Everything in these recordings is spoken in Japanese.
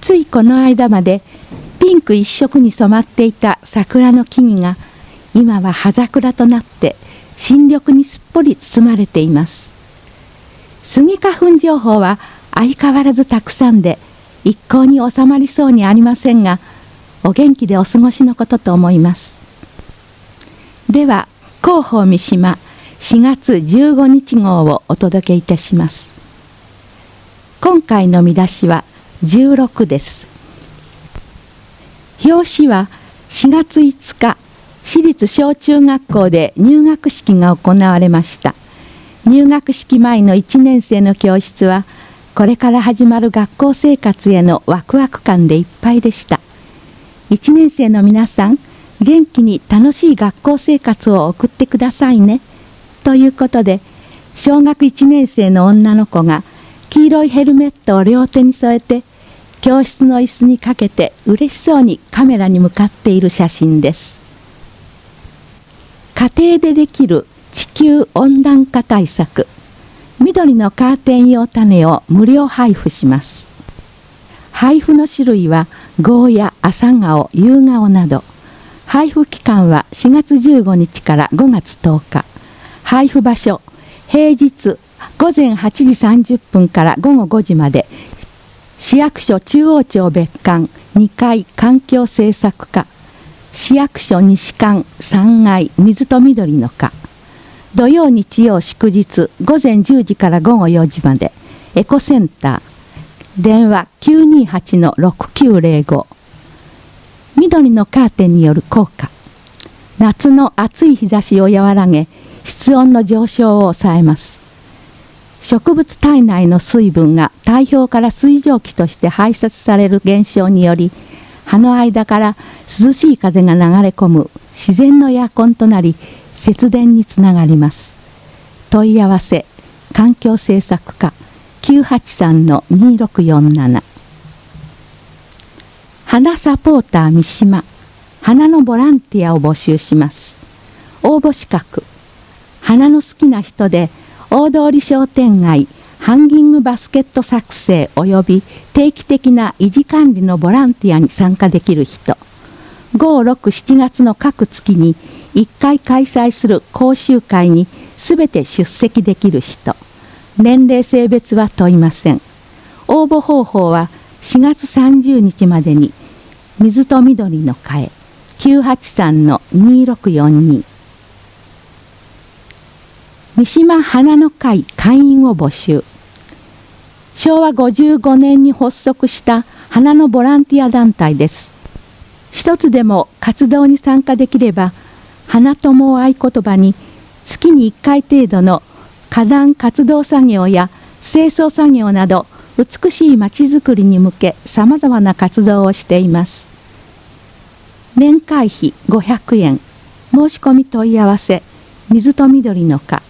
ついこの間までピンク一色に染まっていた桜の木々が今は葉桜となって新緑にすっぽり包まれています。スギ花粉情報は相変わらずたくさんで一向に収まりそうにありませんが、お元気でお過ごしのことと思います。では広報三島4月15日号をお届けいたします。今回の見出しは16です。表紙は4月5日私立小中学校で入学式が行われました。入学式前の1年生の教室はこれから始まる学校生活へのワクワク感でいっぱいでした。1年生の皆さん、元気に楽しい学校生活を送ってくださいね。ということで、小学1年生の女の子が黄色いヘルメットを両手に添えて、教室の椅子にかけて嬉しそうにカメラに向かっている写真です。家庭でできる地球温暖化対策。緑のカーテン用種を無料配布します。配布の種類はゴーヤ、朝顔、夕顔など。配布期間は4月15日から5月10日。配布場所、平日午前8時30分から午後5時まで。市役所中央町別館2階環境政策課。市役所西館3階水と緑の課。土曜日曜祝日午前10時から午後4時まで。エコセンター電話 928-6905。 緑のカーテンによる効果。夏の暑い日差しを和らげ、室温の上昇を抑えます。植物体内の水分が体表から水蒸気として排泄される現象により、葉の間から涼しい風が流れ込む自然のエアコンとなり、節電につながります。問い合わせ環境政策課 983-2647。 花サポーター三島、花のボランティアを募集します。応募資格、花の好きな人で大通商店街ハンギングバスケット作成及び定期的な維持管理のボランティアに参加できる人。5、6、7月の各月に1回開催する講習会にすべて出席できる人。年齢性別は問いません。応募方法は4月30日までに水と緑の会 983-2642。 三島花の会会員を募集。昭和55年に発足した花のボランティア団体です。一つでも活動に参加できれば、花友を合言葉に月に1回程度の花壇活動作業や清掃作業など美しいまちづくりに向けさまざまな活動をしています。年会費500円。申し込み問い合わせ水と緑の課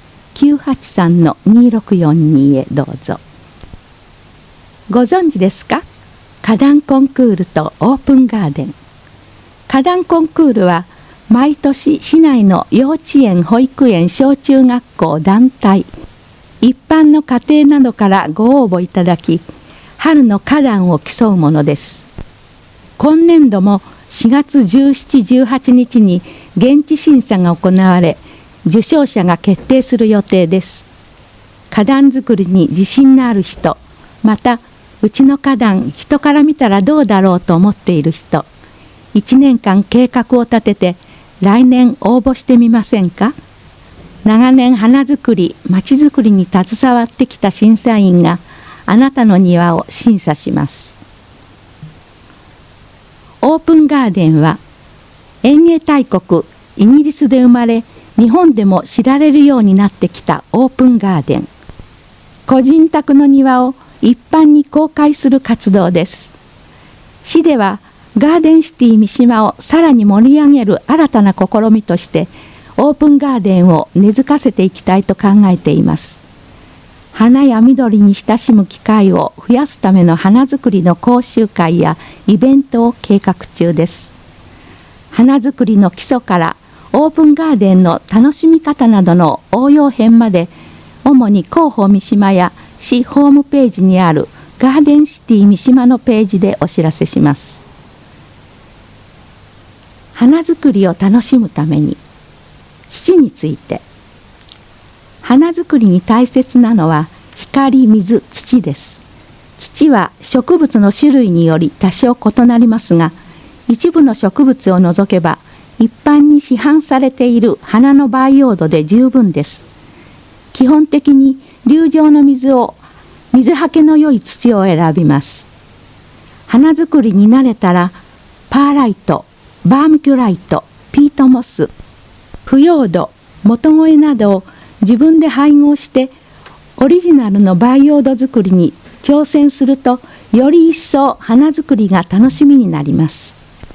983-2642 へどうぞ。ご存知ですか？花壇コンクールとオープンガーデン。花壇コンクールは毎年市内の幼稚園、保育園、小中学校、団体、一般の家庭などからご応募いただき、春の花壇を競うものです。今年度も4月17、18日に現地審査が行われ、受賞者が決定する予定です。花壇作りに自信のある人、またうちの花壇人から見たらどうだろうと思っている人、1年間計画を立てて来年応募してみませんか？長年花作り、まちづくりに携わってきた審査員があなたの庭を審査します。オープンガーデンは園芸大国イギリスで生まれ、日本でも知られるようになってきたオープンガーデン。個人宅の庭を一般に公開する活動です。市ではガーデンシティ三島をさらに盛り上げる新たな試みとしてオープンガーデンを根付かせていきたいと考えています。花や緑に親しむ機会を増やすための花作りの講習会やイベントを計画中です。花作りの基礎からオープンガーデンの楽しみ方などの応用編まで、主に広報三島や市ホームページにあるガーデンシティ三島のページでお知らせします。花作りを楽しむために、土について。花作りに大切なのは光、水、土です。土は植物の種類により多少異なりますが、一部の植物を除けば一般に市販されている花の培養土で十分です。基本的に流状の水はけの良い土を選びます。花作りに慣れたらパーライト、バーミキュライト、ピートモス、腐葉土、元肥などを自分で配合してオリジナルの培養土作りに挑戦すると、より一層花作りが楽しみになります。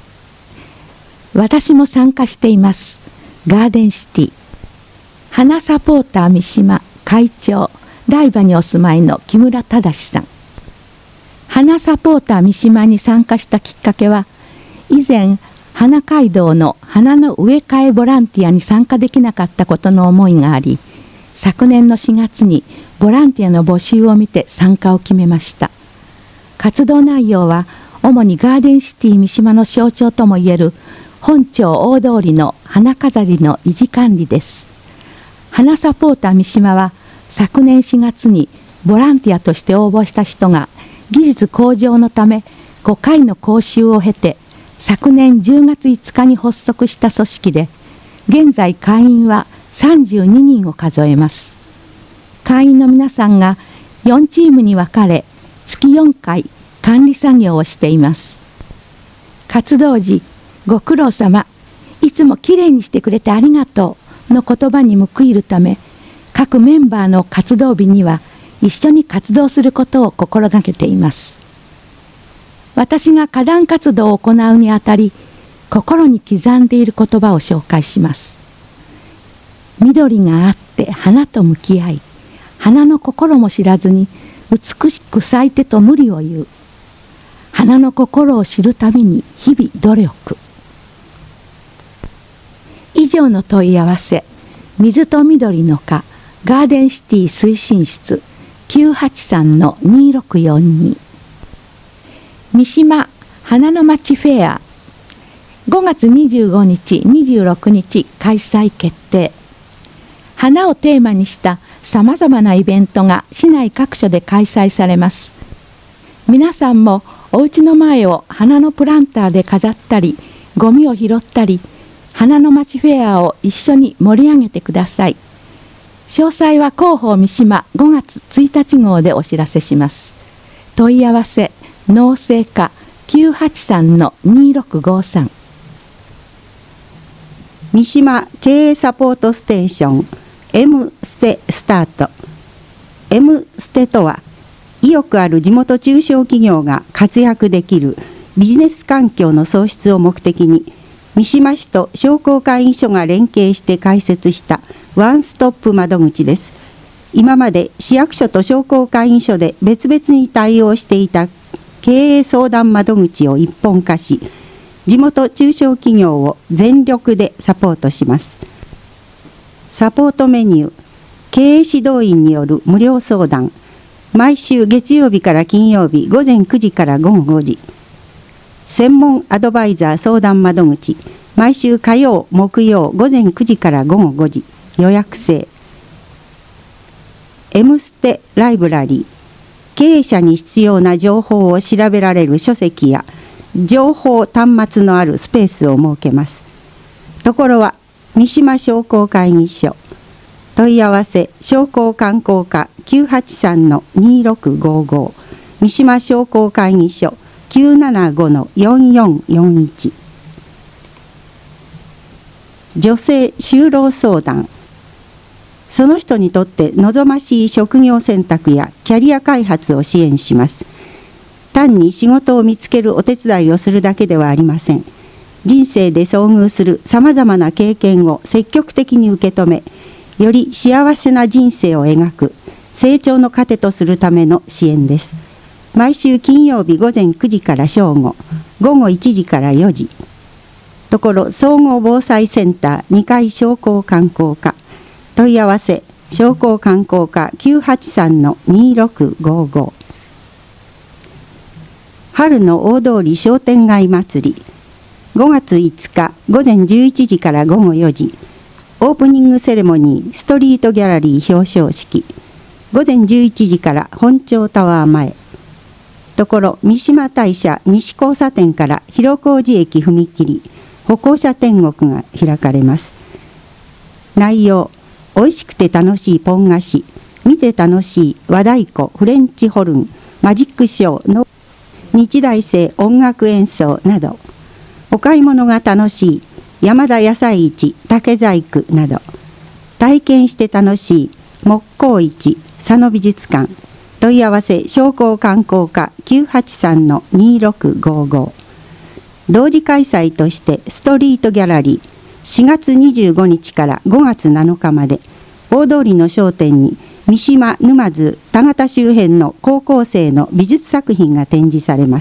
私も参加しています。ガーデンシティ。花サポーター三島会長、台場にお住まいの木村忠さん。花サポーター三島に参加したきっかけは、以前花街道の花の植え替えボランティアに参加できなかったことの思いがあり、昨年の4月にボランティアの募集を見て参加を決めました。活動内容は主にガーデンシティ三島の象徴ともいえる本町大通りの花飾りの維持管理です。花サポーター三島は昨年4月にボランティアとして応募した人が技術向上のため5回の講習を経て、昨年10月5日に発足した組織で、現在会員は32人を数えます。会員の皆さんが4チームに分かれ、月4回管理作業をしています。活動時、ご苦労様、いつもきれいにしてくれてありがとうの言葉に報いるため、各メンバーの活動日には一緒に活動することを心がけています。私が花壇活動を行うにあたり、心に刻んでいる言葉を紹介します。緑があって花と向き合い、花の心も知らずに美しく咲いてと無理を言う。花の心を知るために日々努力。以上の問い合わせ、水と緑の花ガーデンシティ推進室 983-2642。 三島花の街フェア、5月25日26日開催決定。花をテーマにしたさまざまなイベントが市内各所で開催されます。皆さんもお家の前を花のプランターで飾ったり、ゴミを拾ったり、花の街フェアを一緒に盛り上げてください。詳細は広報三島5月1日号でお知らせします。問い合わせ農政課 983-2653。 三島経営サポートステーション M ステスタート。 M ステとは、意欲ある地元中小企業が活躍できるビジネス環境の創出を目的に、三島市と商工会議所が連携して開設したワンストップ窓口です。今まで市役所と商工会議所で別々に対応していた経営相談窓口を一本化し、地元中小企業を全力でサポートします。サポートメニュー、経営指導員による無料相談、毎週月曜日から金曜日午前9時から午後5時。専門アドバイザー相談窓口、毎週火曜木曜午前9時から午後5時。予約制。 M ステライブラリー、経営者に必要な情報を調べられる書籍や情報端末のあるスペースを設けます。ところは三島商工会議所。問い合わせ商工観光課 983-2655、 三島商工会議所 975-4441。 女性就労相談、その人にとって望ましい職業選択やキャリア開発を支援します。単に仕事を見つけるお手伝いをするだけではありません。人生で遭遇するさまざまな経験を積極的に受け止め、より幸せな人生を描く成長の糧とするための支援です。毎週金曜日午前9時から正午、午後1時から4時。ところ総合防災センター2階商工観光課。問い合わせ商工観光課 983-2655。 春の大通り商店街祭り、5月5日午前11時から午後4時、オープニングセレモニーストリートギャラリー表彰式、午前11時から本町タワー前、ところ三島大社西交差点から広小路駅踏切、歩行者天国が開かれます。内容、美味しくて楽しいポン菓子、見て楽しい和太鼓フレンチホルン、マジックショーの日大生音楽演奏など、お買い物が楽しい山田野菜市竹細工など、体験して楽しい木工市佐野美術館、問い合わせ商工観光課 983-2655。 同時開催としてストリートギャラリー4月25日から5月7日まで大通りの商店に三島沼津田形周辺の高校生の美術作品が展示されます。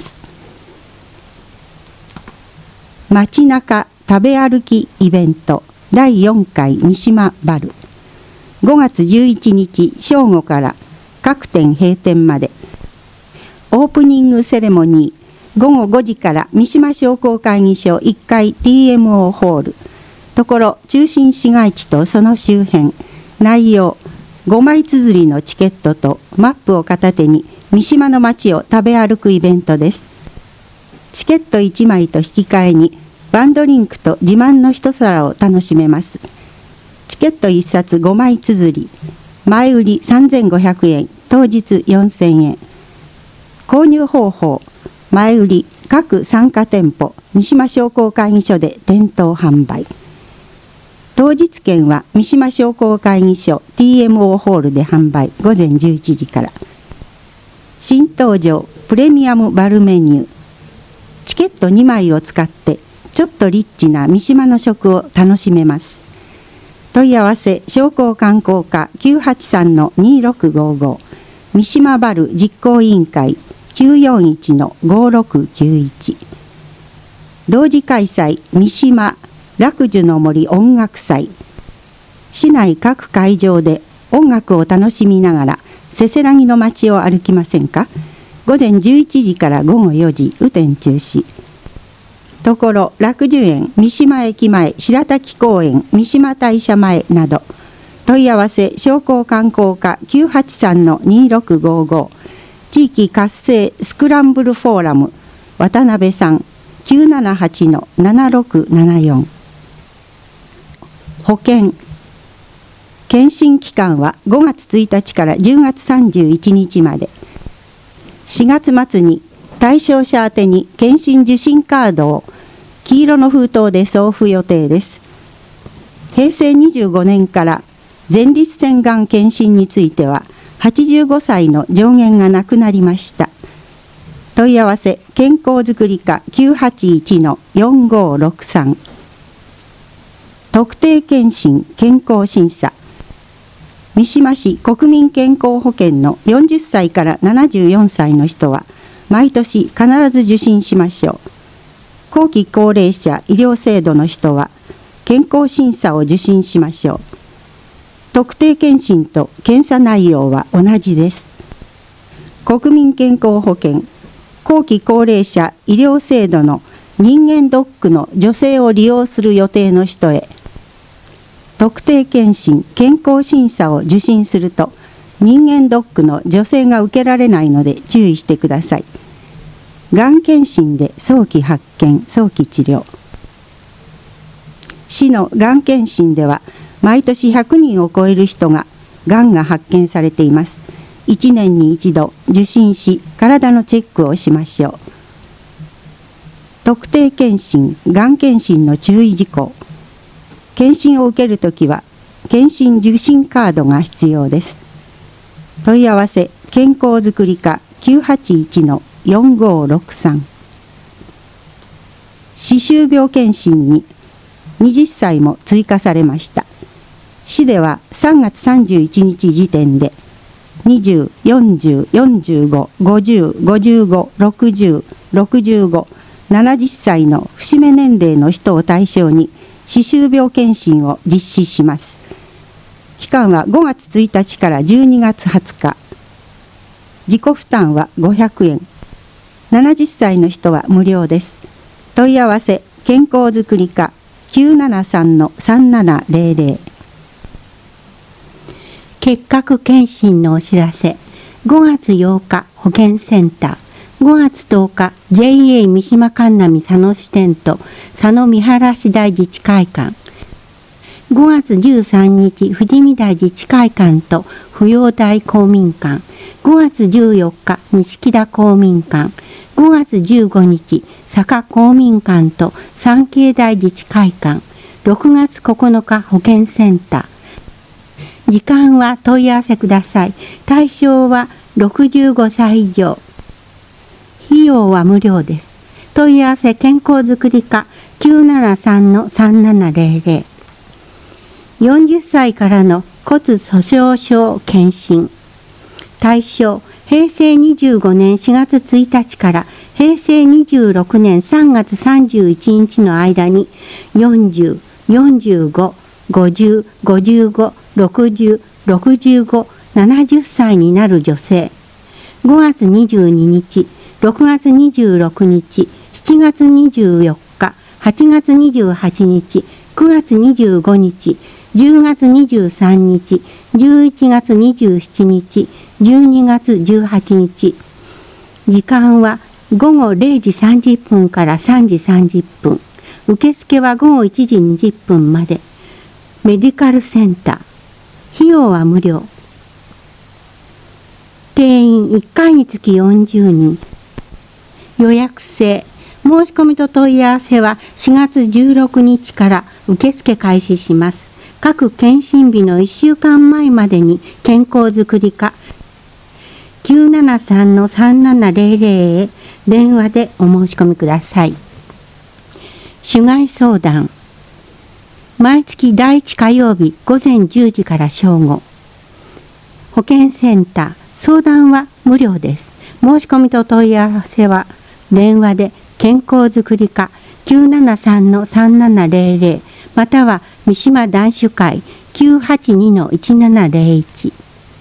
街中食べ歩きイベント第4回三島バル、5月11日正午から各店閉店まで、オープニングセレモニー午後5時から三島商工会議所1階 TMO ホール、ところ中心市街地とその周辺、内容5枚綴りのチケットとマップを片手に三島の街を食べ歩くイベントです。チケット1枚と引き換えにワンドリンクと自慢の一皿を楽しめます。チケット1冊5枚綴り、前売り3500円、当日4000円。購入方法、前売り各参加店舗三島商工会議所で店頭販売。当日券は三島商工会議所 TMO ホールで販売、午前11時から。新登場プレミアムバルメニュー、チケット2枚を使ってちょっとリッチな三島の食を楽しめます。問い合わせ商工観光課 983-2655、 三島バル実行委員会 941-5691。 同時開催三島楽寿の森音楽祭、市内各会場で音楽を楽しみながらせせらぎの街を歩きませんか。午前11時から午後4時、雨天中止。ところ楽寿園三島駅前白滝公園三島大社前など、問い合わせ商工観光課 983-2655、 地域活性スクランブルフォーラム渡辺さん 978-7674。 保険検診期間は5月1日から10月31日まで。4月末に対象者宛てに検診受診カードを黄色の封筒で送付予定です。平成25年から前立腺がん検診については85歳の上限がなくなりました。問い合わせ健康づくり課 981-4563。 特定健診健康審査、三島市国民健康保険の40歳から74歳の人は毎年必ず受診しましょう。後期高齢者医療制度の人は健康審査を受診しましょう。特定健診と検査内容は同じです。国民健康保険後期高齢者医療制度の人間ドックの助成を利用する予定の人へ、特定健診健康審査を受診すると人間ドックの助成が受けられないので注意してください。がん検診で早期発見早期治療。市のがん検診では毎年100人を超える人ががんが発見されています。1年に一度受診し体のチェックをしましょう。特定健診がん検診の注意事項。検診を受けるときは検診受診カードが必要です。問い合わせ健康づくり課 981-4563。 歯周病検診に20歳も追加されました。市では3月31日時点で20、40、45、50、55、60、65、70歳の節目年齢の人を対象に歯周病検診を実施します。期間は5月1日から12月20日。自己負担は500円。 70歳の人は無料です。問い合わせ健康づくり課 973-3700。 結核検診のお知らせ。5月8日保健センター、5月10日 JA 三島神南佐野支店と佐野見晴市大自治会館、5月13日富士見台自治会館と扶養台公民館、5月14日錦田公民館、5月15日坂公民館と三渓台自治会館、6月9日保健センター。時間は問い合わせください。対象は65歳以上。費用は無料です。問い合わせ健康づくり課 973-3700。40歳からの骨粗鬆症検診。対象、平成25年4月1日から平成26年3月31日の間に40、45、50、55、60、65、70歳になる女性。5月22日、6月26日、7月24日、8月28日、9月25日、10月23日、11月27日、12月18日。時間は午後0時30分から3時30分。受付は午後1時20分まで。メディカルセンター。費用は無料。定員1回につき40人。予約制。申し込みと問い合わせは4月16日から受付開始します。各検診日の1週間前までに健康づくり課 973-3700 へ電話でお申し込みください。主害相談。毎月第1火曜日午前10時から正午。保健センター。相談は無料です。申し込みと問い合わせは電話で健康づくり課 973-3700 または三島男子会 982-1701。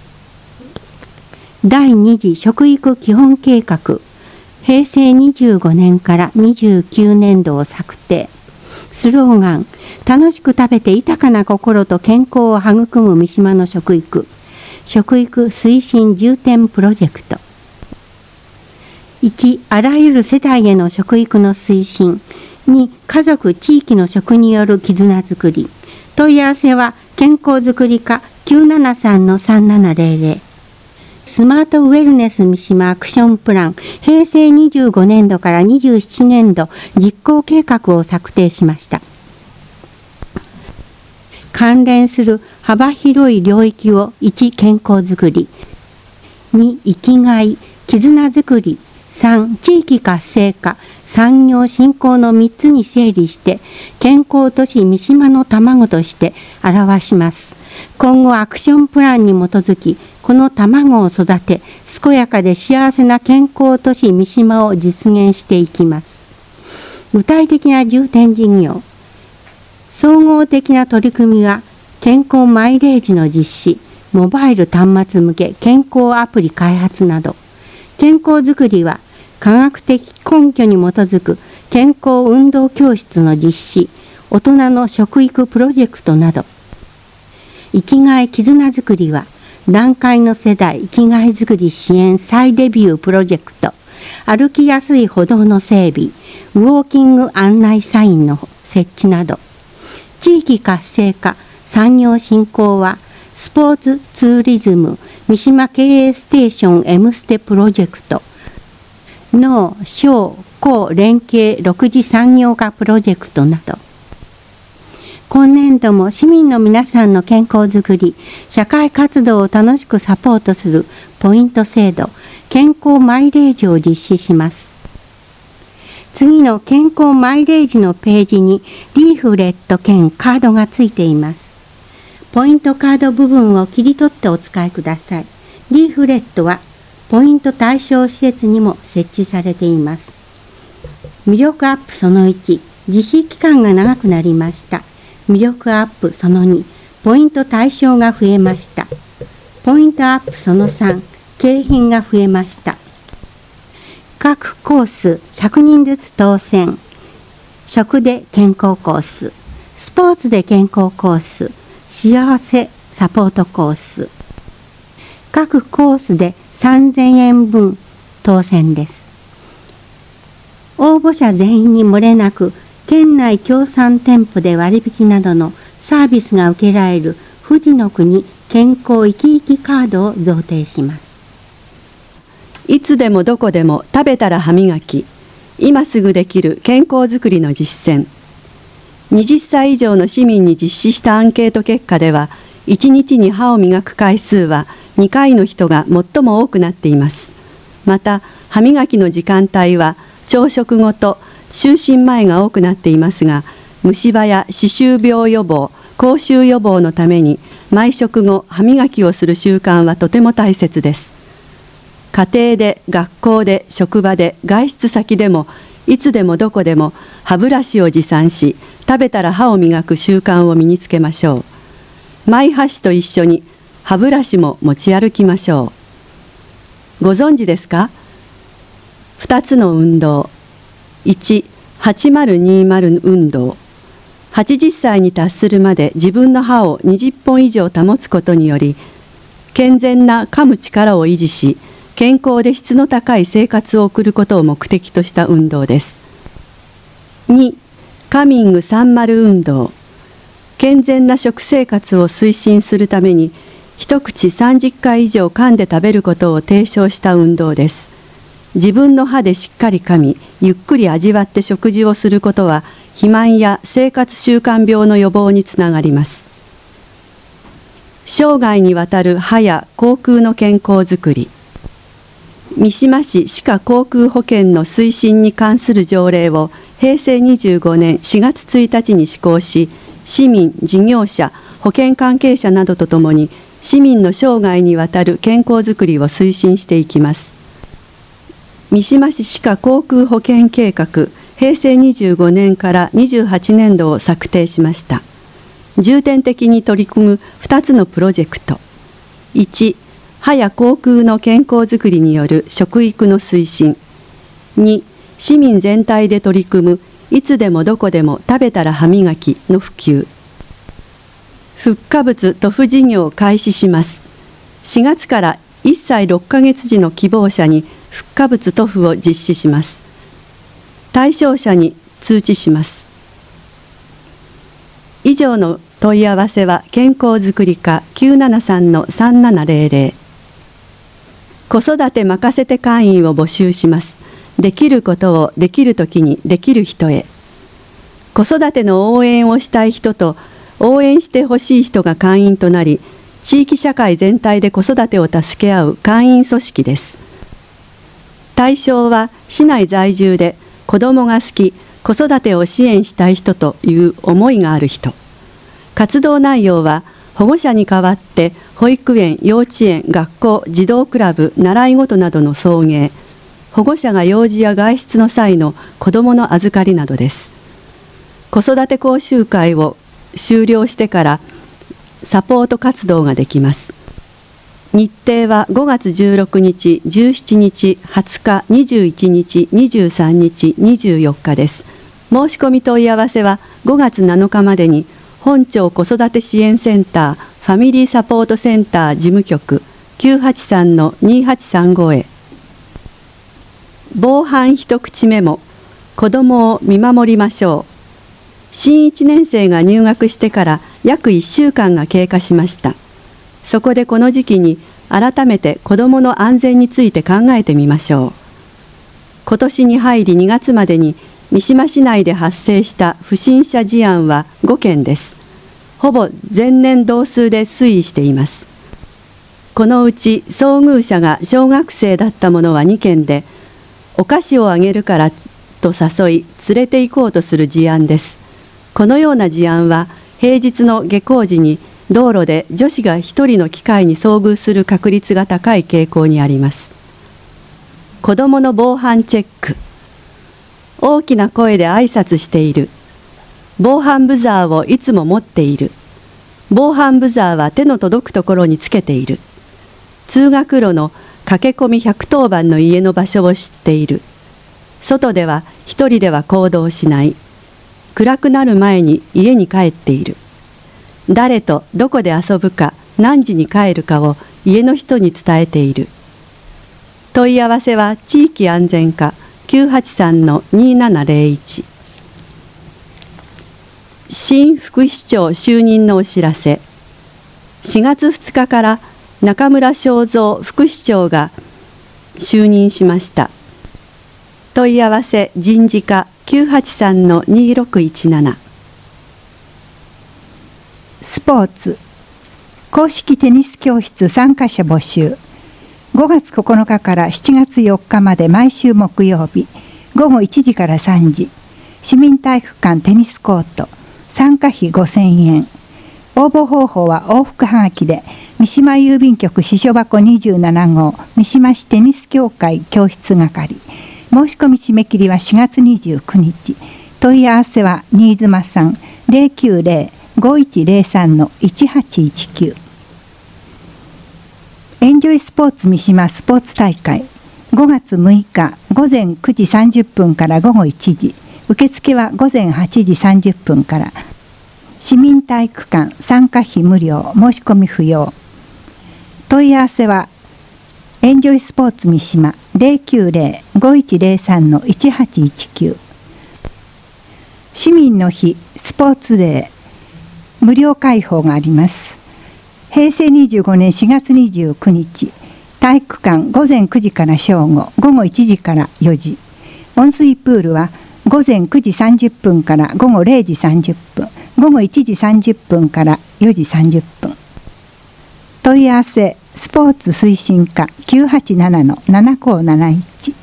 第2次食育基本計画平成25年から29年度を策定。スローガン、楽しく食べて豊かな心と健康を育む三島の食育。食育推進重点プロジェクト。1、あらゆる世代への食育の推進。2、家族地域の食による絆づくり。問い合わせは健康づくり課 973-3700。スマートウェルネス三島アクションプラン平成25年度から27年度実行計画を策定しました。関連する幅広い領域を1、健康づくり、2、生きがい、絆づくり、3、地域活性化、産業振興の3つに整理して健康都市三島の卵として表します。今後アクションプランに基づきこの卵を育て健やかで幸せな健康都市三島を実現していきます。具体的な重点事業。総合的な取り組みは健康マイレージの実施、モバイル端末向け健康アプリ開発など。健康づくりは科学的根拠に基づく健康運動教室の実施、大人の食育プロジェクトなど。生きがい絆づくりは団塊の世代生きがいづくり支援再デビュープロジェクト、歩きやすい歩道の整備、ウォーキング案内サインの設置など。地域活性化産業振興はスポーツツーリズム三島経営ステーション M ステプロジェクト、農商工連携6次産業化プロジェクトなど。今年度も市民の皆さんの健康づくり、社会活動を楽しくサポートするポイント制度、健康マイレージを実施します。次の健康マイレージのページにリーフレット兼カードがついています。ポイントカード部分を切り取ってお使いください。リーフレットはポイント対象施設にも設置されています。魅力アップその1、実施期間が長くなりました。魅力アップその2、ポイント対象が増えました。ポイントアップその3、景品が増えました。 各コース100人ずつ当選。食で健康コース、スポーツで健康コース、幸せサポートコース。各コースで3000円分当選です。応募者全員に漏れなく、県内協賛店舗で割引などのサービスが受けられる富士の国健康いきいきカードを贈呈します。 いつでもどこでも食べたら歯磨き、今すぐできる健康づくりの実践。20歳以上の市民に実施したアンケート結果では、1日に歯を磨く回数は2回の人が最も多くなっています。また、歯磨きの時間帯は朝食後と就寝前が多くなっていますが、虫歯や歯周病予防、口臭予防のために毎食後歯磨きをする習慣はとても大切です。家庭で、学校で、職場で、外出先でもいつでもどこでも歯ブラシを持参し、食べたら歯を磨く習慣を身につけましょう。マイ箸と一緒に歯ブラシも持ち歩きましょう。ご存知ですか？2つの運動。1、8020運動。80歳に達するまで自分の歯を20本以上保つことにより、健全な噛む力を維持し、健康で質の高い生活を送ることを目的とした運動です。2、カミング30運動。健全な食生活を推進するために、一口30回以上噛んで食べることを提唱した運動です。自分の歯でしっかり噛み、ゆっくり味わって食事をすることは、肥満や生活習慣病の予防につながります。生涯にわたる歯や口腔の健康づくり。三島市歯科口腔保健の推進に関する条例を平成25年4月1日に施行し、市民、事業者、保険関係者などとともに市民の生涯にわたる健康づくりを推進していきます。三島市歯科口腔保健計画平成25年から28年度を策定しました。重点的に取り組む2つのプロジェクト。1、歯や口腔の健康づくりによる食育の推進。2、市民全体で取り組むいつでもどこでも食べたら歯磨きの普及。復化物塗布事業を開始します。4月から1歳6ヶ月時の希望者に復化物塗布を実施します。対象者に通知します。以上の問い合わせは健康づくり課 973-3700。子育て任せて会員を募集します。できることをできるときにできる人へ。子育ての応援をしたい人と応援してほしい人が会員となり、地域社会全体で子育てを助け合う会員組織です。対象は市内在住で子どもが好き、子育てを支援したい人という思いがある人。活動内容は保護者に代わって保育園、幼稚園、学校、児童クラブ、習い事などの送迎、保護者が用事や外出の際の子どもの預かりなどです。子育て講習会を終了してからサポート活動ができます。日程は5月16日、17日、20日、21日、23日、24日です。申し込み問い合わせは5月7日までに本町子育て支援センターファミリーサポートセンター事務局 983-2835 へ。防犯一口メモ。子どもを見守りましょう。新1年生が入学してから約1週間が経過しました。そこでこの時期に改めて子どもの安全について考えてみましょう。今年に入り2月までに三島市内で発生した不審者事案は5件です。ほぼ前年同数で推移しています。このうち遭遇者が小学生だったものは2件で、お菓子をあげるからと誘い連れて行こうとする事案です。このような事案は平日の下校時に道路で女子が一人の機会に遭遇する確率が高い傾向にあります。子どもの防犯チェック。大きな声で挨拶している。防犯ブザーをいつも持っている。防犯ブザーは手の届くところにつけている。通学路の駆け込み110番の家の場所を知っている。 外では一人では行動しない。暗くなる前に家に帰っている。誰とどこで遊ぶか何時に帰るかを家の人に伝えている。問い合わせは地域安全課 983-2701。新副市長就任のお知らせ。4月2日から中村正三副市長が就任しました。問い合わせ人事課 983-2617。 スポーツ公式テニス教室参加者募集。5月9日から7月4日まで毎週木曜日午後1時から3時、市民体育館テニスコート、参加費5000円。応募方法は往復はがきで三島郵便局支所箱27号三島市テニス協会教室係。申し込み締め切りは4月29日。問い合わせは新妻さん 090-5103-1819。エンジョイスポーツ三島スポーツ大会5月6日午前9時30分から午後1時。受付は午前8時30分から。市民体育館参加費無料、申し込み不要。問い合わせはエンジョイスポーツ三島 090-5103-1819。市民の日スポーツデー無料開放があります。平成25年4月29日、体育館午前9時から正午、午後1時から4時。温水プールは午前9時30分から午後0時30分、午後1時30分から4時30分。問い合わせスポーツ推進課 987-7571。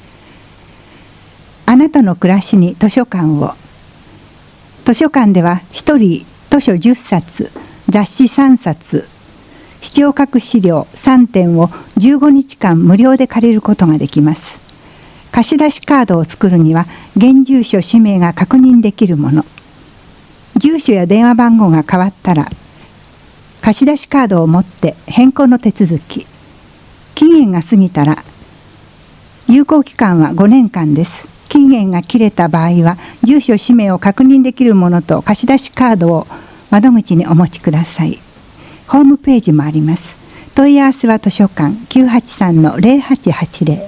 あなたの暮らしに図書館を。図書館では1人図書10冊、雑誌3冊、視聴覚資料3点を15日間無料で借りることができます。貸し出しカードを作るには現住所氏名が確認できるもの。住所や電話番号が変わったら貸し出しカードを持って変更の手続き。期限が過ぎたら有効期間は5年間です。期限が切れた場合は住所氏名を確認できるものと貸し出しカードを窓口にお持ちください。ホームページもあります。問い合わせは図書館 983-0880。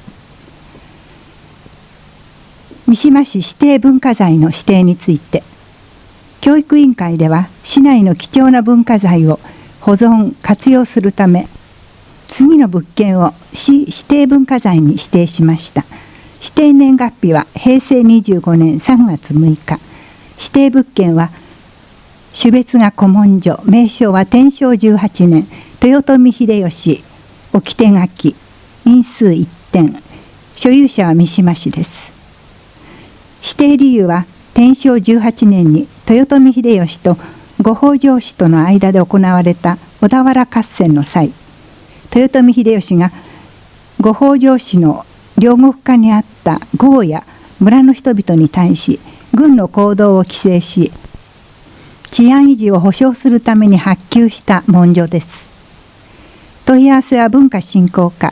三島市指定文化財の指定について、教育委員会では市内の貴重な文化財を保存活用するため次の物件を市指定文化財に指定しました。指定年月日は平成25年3月6日。指定物件は種別が古文書、名称は天正18年豊臣秀吉置手書き、印数1点、所有者は三島市です。指定理由は天正18年に豊臣秀吉と五北条氏との間で行われた小田原合戦の際、豊臣秀吉が五北条氏の領国下にあった郷や村の人々に対し軍の行動を規制し、治安維持を保障するために発給した文書です。問い合わせは文化振興課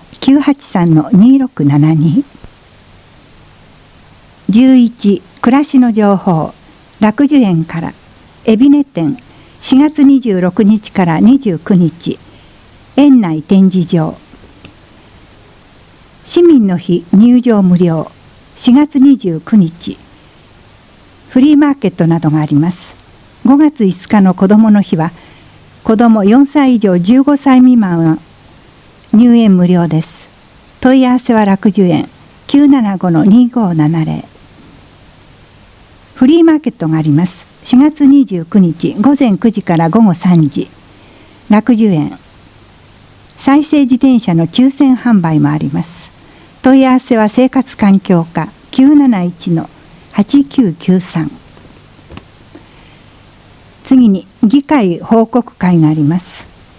983-2672。11暮らしの情報楽寿園から海老根店4月26日から29日園内展示場。市民の日入場無料4月29日フリーマーケットなどがあります。5月5日の子どもの日は子ども4歳以上15歳未満は入園無料です。問い合わせは楽寿園 975-2570。フリーマーケットがあります。4月29日午前9時から午後3時。楽寿園再生自転車の抽選販売もあります。問い合わせは生活環境課 971-8993。次に議会報告会があります。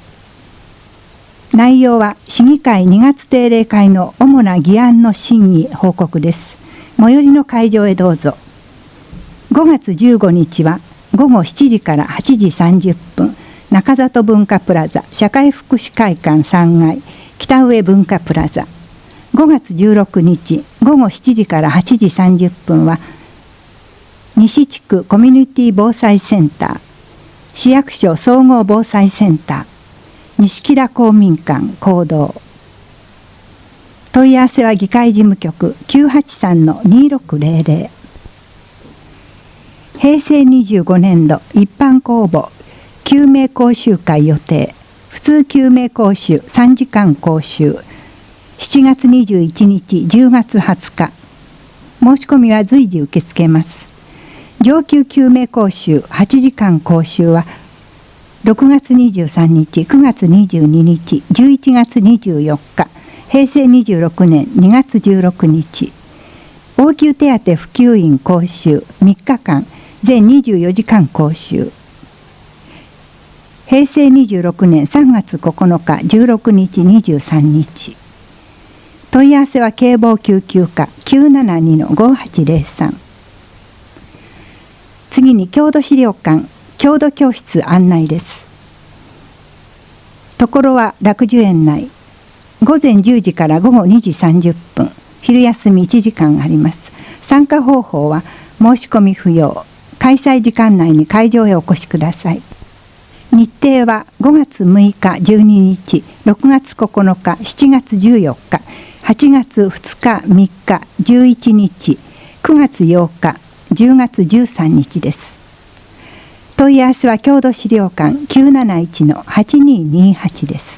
内容は市議会2月定例会の主な議案の審議報告です。最寄りの会場へどうぞ。5月15日は午後7時から8時30分、中里文化プラザ社会福祉会館3階北上文化プラザ。 5月16日午後7時から8時30分は西地区コミュニティ防災センター、市役所総合防災センター、西木田公民館講堂。問い合わせは議会事務局 983-2600。平成25年度一般公募救命講習会予定。普通救命講習3時間講習。7月21日10月20日。申し込みは随時受け付けます。上級救命講習8時間講習は6月23日、9月22日、11月24日、平成26年2月16日。応急手当普及員講習3日間、全24時間講習。平成26年3月9日、16日、23日。問い合わせは警防救急課 972-5803。次に郷土資料館郷土教室案内です。ところは楽寿園内、午前10時から午後2時30分、昼休み1時間あります。参加方法は申し込み不要、開催時間内に会場へお越しください。日程は5月6日12日、6月9日、7月14日、8月2日3日11日、9月8日10月13日です。問い合わせは郷土資料館 971-8228 です。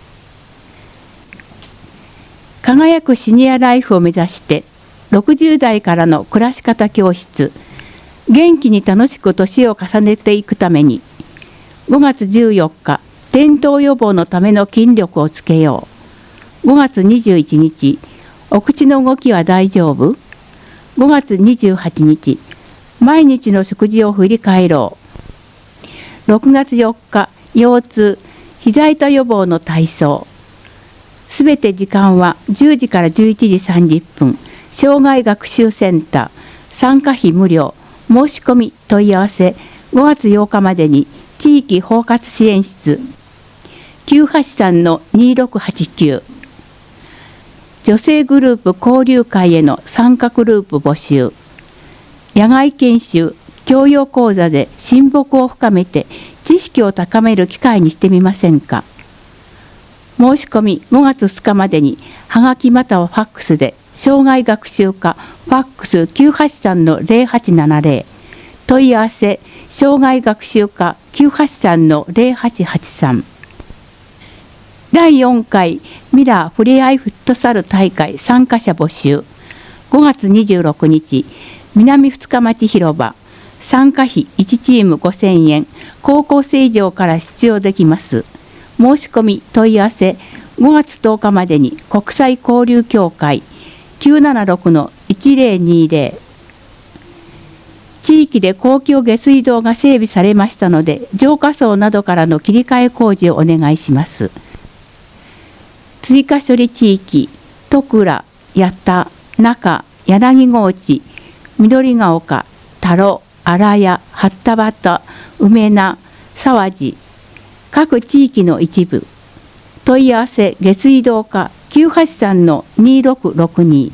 輝くシニアライフを目指して60代からの暮らし方教室、元気に楽しく年を重ねていくために5月14日転倒予防のための筋力をつけよう。5月21日お口の動きは大丈夫。5月28日毎日の食事を振り返ろう。6月4日腰痛膝痛予防の体操。すべて時間は10時から11時30分。障害学習センター、参加費無料。申し込み問い合わせ5月8日までに地域包括支援室 983-2689。女性グループ交流会への参加グループ募集。野外研修教養講座で親睦を深めて知識を高める機会にしてみませんか。申し込み5月2日までにはがきまたはファックスで障害学習課ファックス 983-0870。問い合わせ障害学習課 983-0883。第4回ミラーふれあいフットサル大会参加者募集。5月26日南二日町広場。参加費1チーム5000円。高校生以上から出場できます。申し込み問い合わせ5月10日までに国際交流協会 976-1020。地域で公共下水道が整備されましたので浄化槽などからの切り替え工事をお願いします。追加処理地域戸倉、八田、中、柳河内、緑ヶ丘、田呂、荒谷、八田端、梅名、沢地、各地域の一部。問い合わせ下水道課 983-2662。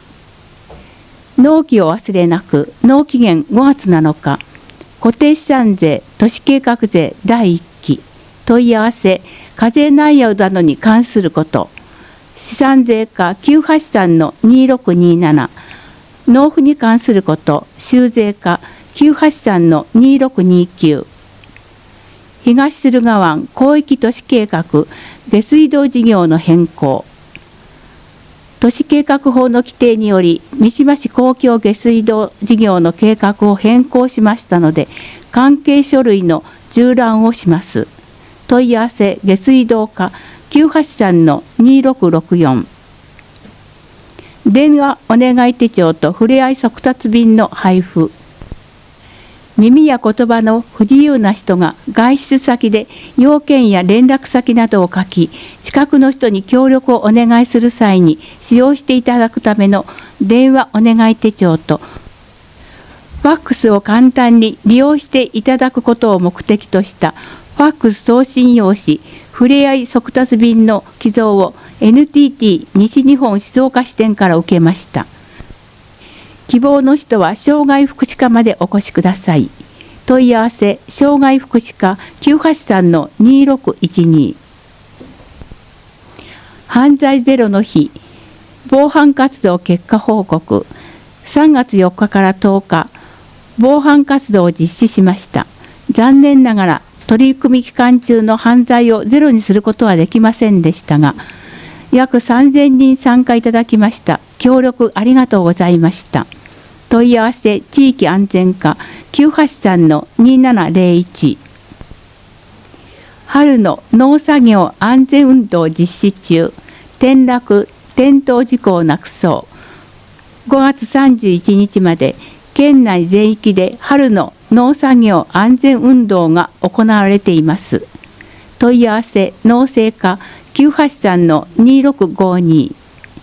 納期を忘れなく。納期限5月7日。固定資産税都市計画税第1期。問い合わせ課税内容などに関すること。資産税課 983-2627。納付に関すること。収税課 983-2629。東駿河湾広域都市計画下水道事業の変更。都市計画法の規定により三島市公共下水道事業の計画を変更しましたので関係書類の従覧をします。問い合わせ下水道課 983-2664。電話お願い手帳とふれあい速達便の配布。耳や言葉の不自由な人が外出先で要件や連絡先などを書き、近くの人に協力をお願いする際に使用していただくための電話お願い手帳と、ファックスを簡単に利用していただくことを目的としたファックス送信用紙、 ふれあい速達便の寄贈を NTT 西日本静岡支店から受けました。希望の人は障害福祉課までお越しください。問い合わせ障害福祉課 983-2612。犯罪ゼロの日、防犯活動結果報告。3月4日から10日、防犯活動を実施しました。残念ながら取り組み期間中の犯罪をゼロにすることはできませんでしたが、約3000人参加いただきました。協力ありがとうございました。問い合わせ地域安全課 983-2701。春の農作業安全運動実施中、転落・転倒事故をなくそう。5月31日まで県内全域で春の農作業安全運動が行われています。問い合わせ農政課 983-2652。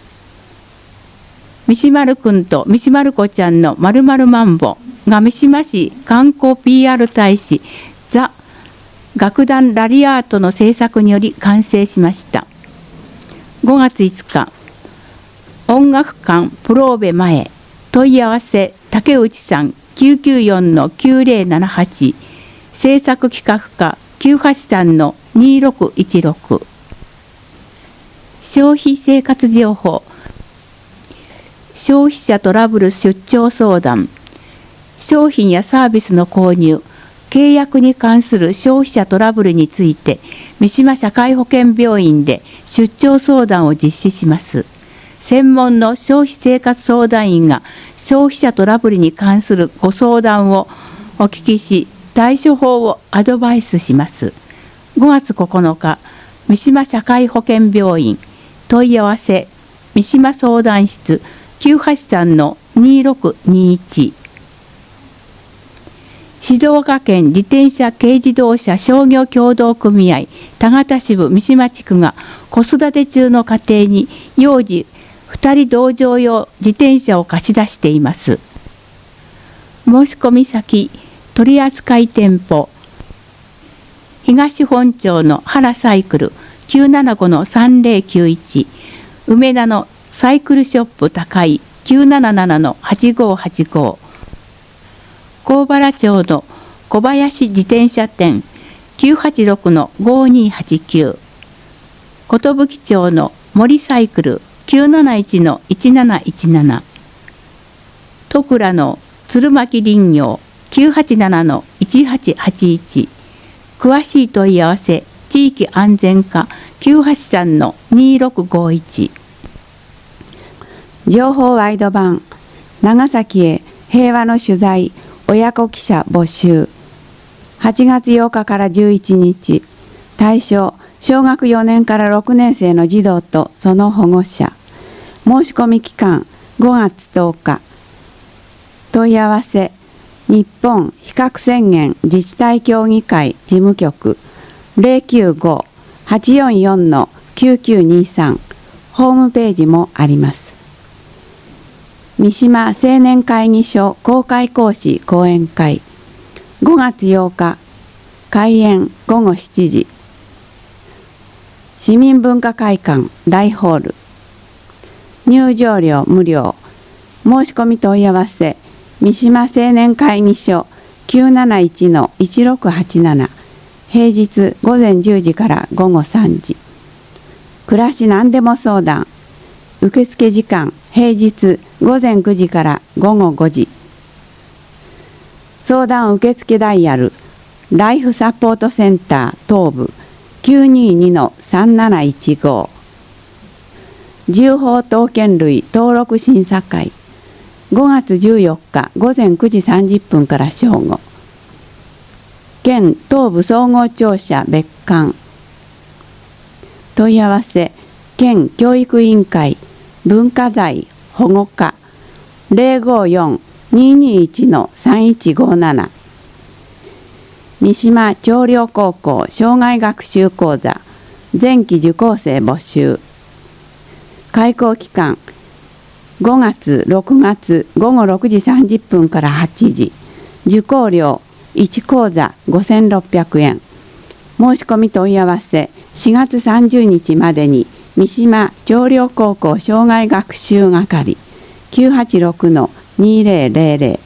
三島るくんと三島る子ちゃんのまるまるマンボが三島市観光 PR 大使ザ・楽団ラリアートの制作により完成しました。5月5日、音楽館プローベ前。問い合わせ竹内さん 994-9078。制作企画課 983-2616。消費生活情報。消費者トラブル出張相談。商品やサービスの購入、契約に関する消費者トラブルについて三島社会保険病院で出張相談を実施します。専門の消費生活相談員が消費者トラブルに関するご相談をお聞きし、対処法をアドバイスします。5月9日、三島社会保険病院。問い合わせ三島相談室 983-2621。静岡県自転車軽自動車商業協同組合田形支部三島地区が子育て中の家庭に幼児2人同乗用自転車を貸し出しています。申し込み先取扱店舗東本町の原サイクル 975-3091 梅田のサイクルショップ高井 977-8585 高原町の小林自転車店 986-5289 寿町の森サイクル 971-1717 戸倉の鶴巻林業 987-1881 詳しい問い合わせ地域安全課 983-2651。 情報ワイド版長崎へ平和の取材親子記者募集。8月8日から11日、対象小学4年から6年生の児童とその保護者。申し込み期間5月10日。問い合わせ日本非核宣言自治体協議会事務局 095-844-9923。ホームページもあります。三島青年会議所公開講師講演会5月8日開演午後7時市民文化会館大ホール。入場料無料。申し込み問い合わせ三島青年会議所 971-1687。平日午前10時から午後3時。暮らし何でも相談。受付時間平日午前9時から午後5時。相談受付ダイヤルライフサポートセンター東部 922-3715。銃砲刀剣類登録審査会5月14日午前9時30分から正午。県東部総合庁舎別館。問い合わせ県教育委員会文化財保護課 054-221-3157。三島長陵高校障害学習講座前期受講生募集。開講期間5月6月午後6時30分から8時。受講料1講座5600円。申し込み問い合わせ 4月30日までに三島長陵高校障害学習係 986-2000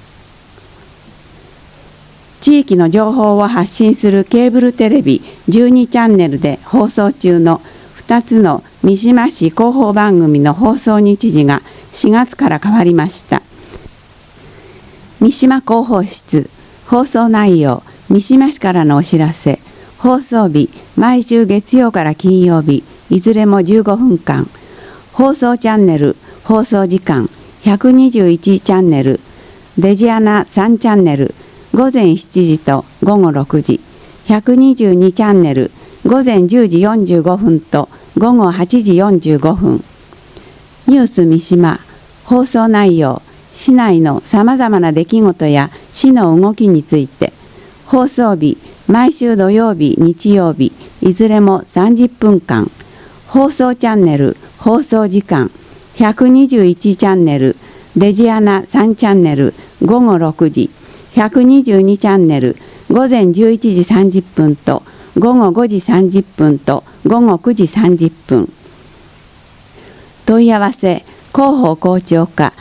地域の情報を発信するケーブルテレビ12チャンネルで放送中の2つの三島市広報番組の放送日時が4月から変わりました。三島広報室、放送内容、三島市からのお知らせ、放送日、毎週月曜から金曜日、いずれも15分間、放送チャンネル、放送時間、121チャンネル、デジアナ3チャンネル、午前7時と午後6時、122チャンネル、午前10時45分と午後8時45分。ニュース三島、放送内容、市内のさまざまな出来事や市の動きについて、放送日、毎週土曜日、日曜日、いずれも30分間、放送チャンネル、放送時間、121チャンネル、デジアナ3チャンネル、午後6時、122チャンネル、午前11時30分と午後5時30分と午後9時30分。問い合わせ、広報校長課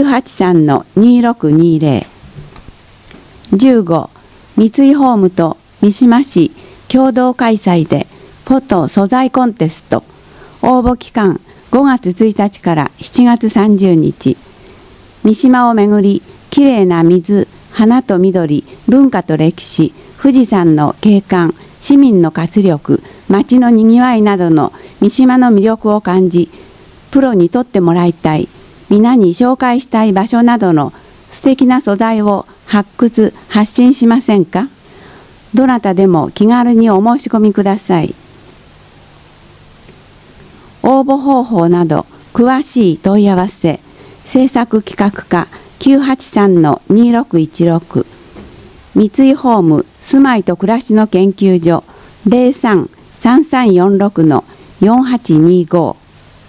983-2620。15、三井ホームと三島市共同開催でフォト素材コンテスト。応募期間5月1日から7月30日。三島をめぐり、きれいな水、花と緑、文化と歴史、富士山の景観、市民の活力、町のにぎわいなどの三島の魅力を感じ、プロにとってもらいたい、皆に紹介したい場所などの素敵な素材を発掘・発信しませんか？どなたでも気軽にお申し込みください。応募方法など詳しい問い合わせ、制作企画課 983-2616、三井ホーム住まいと暮らしの研究所 03-3346-4825。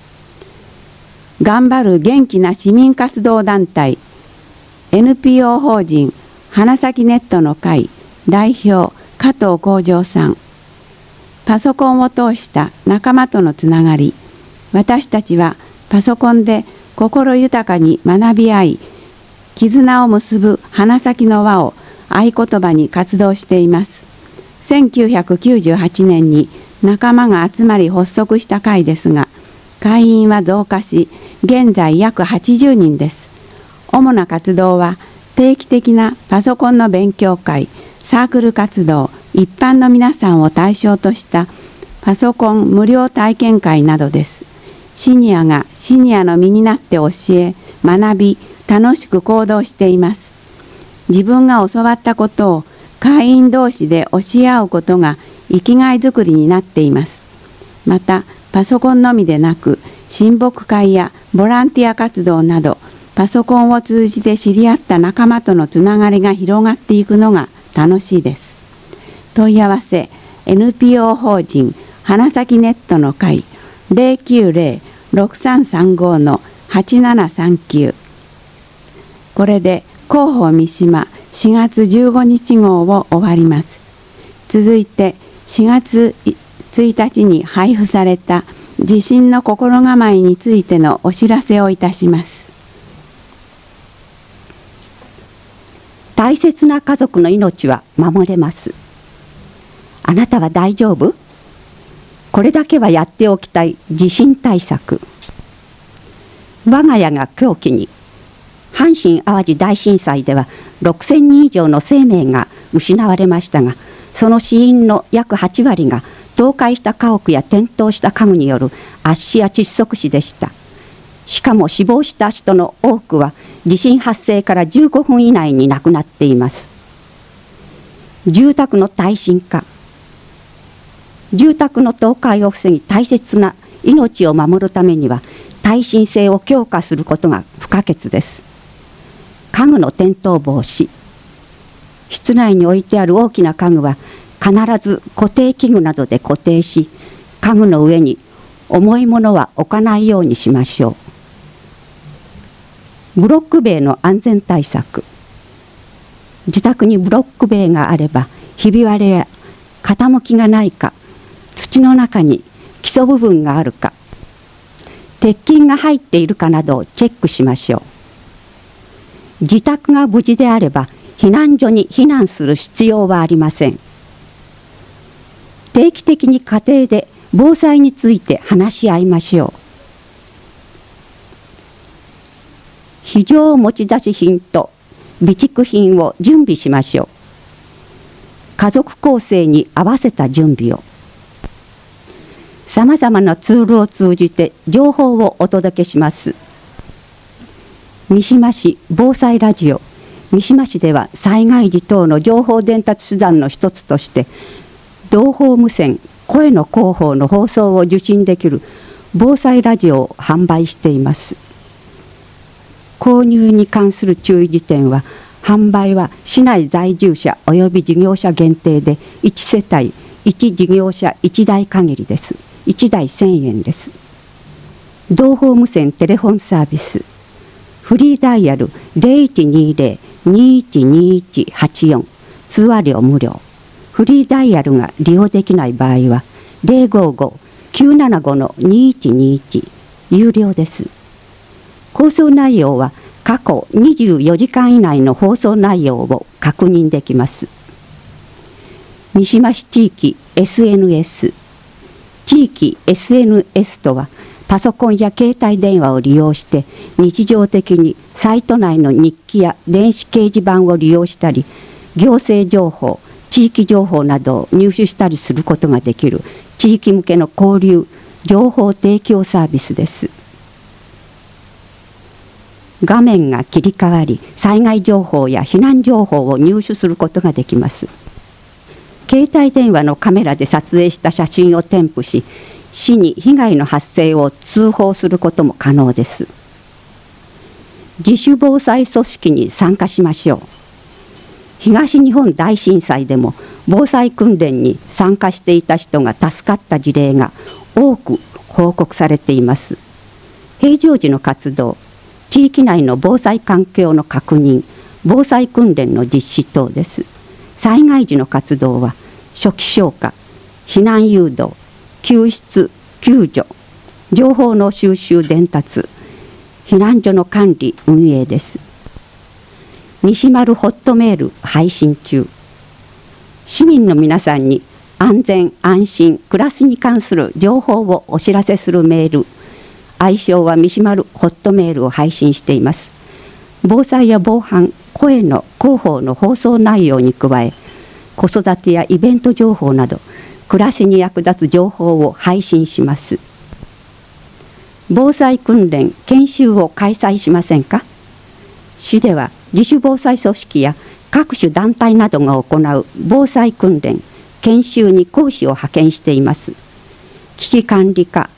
頑張る元気な市民活動団体 NPO 法人花咲ネットの会代表加藤幸三さん。パソコンを通した仲間とのつながり。私たちはパソコンで心豊かに学び合い、絆を結ぶ花咲の輪を合言葉に活動しています。1998年に仲間が集まり発足した会ですが、会員は増加し、現在約80人です。主な活動は定期的なパソコンの勉強会、サークル活動、一般の皆さんを対象としたパソコン無料体験会などです。シニアがシニアの身になって教え、学び、楽しく行動しています。自分が教わったことを会員同士で教え合うことが生きがいづくりになっています。また、パソコンのみでなく、親睦会やボランティア活動など、パソコンを通じて知り合った仲間とのつながりが広がっていくのが楽しいです。問い合わせ、NPO 法人花咲ネットの会 090-6335-8739。これで広報三島4月15日号を終わります。続いて4月1日に配布された地震の心構えについてのお知らせをいたします。 大切な家族の命は守れます。あなたは大丈夫？これだけはやっておきたい地震対策。我が家が狂気に、阪神・淡路大震災では6000人以上の生命が失われましたが、その死因の約8割が倒壊した家屋や転倒した家具による圧死や窒息死でした。しかも死亡した人の多くは地震発生から15分以内に亡くなっています。住宅の耐震化。住宅の倒壊を防ぎ大切な命を守るためには耐震性を強化することが不可欠です。家具の転倒防止。室内に置いてある大きな家具は必ず固定器具などで固定し、家具の上に重いものは置かないようにしましょう。ブロック塀の安全対策。自宅にブロック塀があれば、ひび割れや傾きがないか、 土の中に基礎部分があるか、鉄筋が入っているかなどをチェックしましょう。自宅が無事であれば避難所に避難する必要はありません。定期的に家庭で防災について話し合いましょう。非常持ち出し品と備蓄品を準備しましょう。家族構成に合わせた準備を。さまざまなツールを通じて情報をお届けします。三島市防災ラジオ。三島市では災害時等の情報伝達手段の一つとして同胞無線声の広報の放送を受信できる防災ラジオを販売しています。購入に関する注意事点は、販売は市内在住者及び事業者限定で1世帯1事業者1台限りです。1台1000円です。同胞無線テレフォンサービス、フリーダイヤル 0120-212184、通話料無料。フリーダイヤルが利用できない場合は 055-975-2121 有料です。放送内容は過去24時間以内の放送内容を確認できます。三島市地域 SNS。地域 SNS とは、パソコンや携帯電話を利用して日常的にサイト内の日記や電子掲示板を利用したり、行政情報、地域情報などを入手したりすることができる地域向けの交流情報提供サービスです。画面が切り替わり、災害情報や避難情報を入手することができます。携帯電話のカメラで撮影した写真を添付し、市に被害の発生を通報することも可能です。自主防災組織に参加しましょう。東日本大震災でも防災訓練に参加していた人が助かった事例が多く報告されています。平常時の活動、地域内の防災環境の確認、防災訓練の実施等です。災害時の活動は初期消火、避難誘導、救出、救助、情報の収集伝達、避難所の管理運営です。西丸ホットメール配信中。市民の皆さんに安全安心暮らしに関する情報をお知らせするメール、愛称は西丸ホットメールを配信しています。防災や防犯、声の広報の放送内容に加え、子育てやイベント情報など暮らしに役立つ情報を配信します。防災訓練研修を開催しませんか？市では自主防災組織や各種団体などが行う防災訓練研修に講師を派遣しています。危機管理課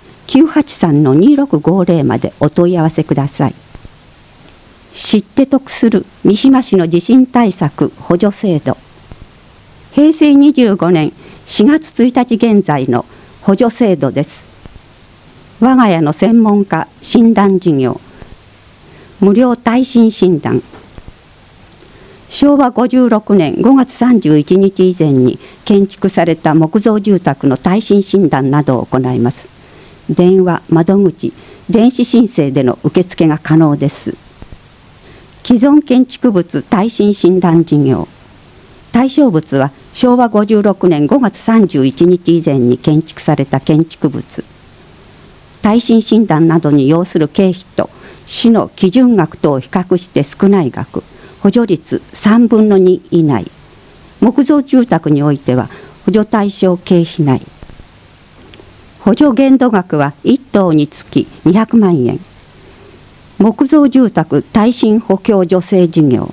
983-2650 までお問い合わせください。知って得する三島市の地震対策補助制度。平成25年4月1日現在の補助制度です。我が家の専門家診断事業、無料耐震診断。昭和56年5月31日以前に建築された木造住宅の耐震診断などを行います。電話、窓口、電子申請での受付が可能です。既存建築物耐震診断事業。対象物は昭和56年5月31日以前に建築された建築物。耐震診断などに要する経費と市の基準額とを比較して少ない額、補助率3分の2以内。木造住宅においては補助対象経費内。補助限度額は1棟につき200万円。木造住宅耐震補強助成事業。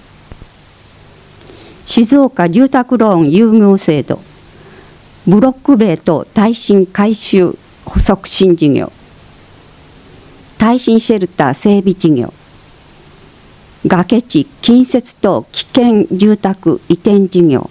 静岡住宅ローン優遇制度。ブロック塀等耐震改修促進事業。耐震シェルター整備事業。崖地近接等危険住宅移転事業。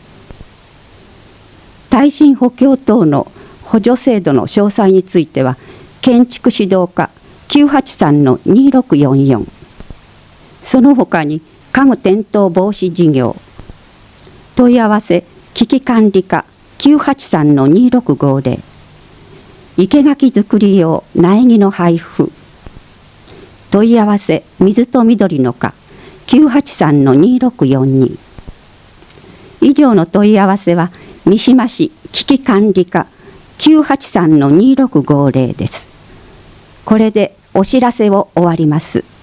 耐震補強等の補助制度の詳細については建築指導課 983-2644。その他に家具転倒防止事業。問い合わせ危機管理課 983-2650。 生垣作り用苗木の配布。問い合わせ水と緑の課 983-2642。以上の問い合わせは三島市危機管理課 983-2650 です。これでお知らせを終わります。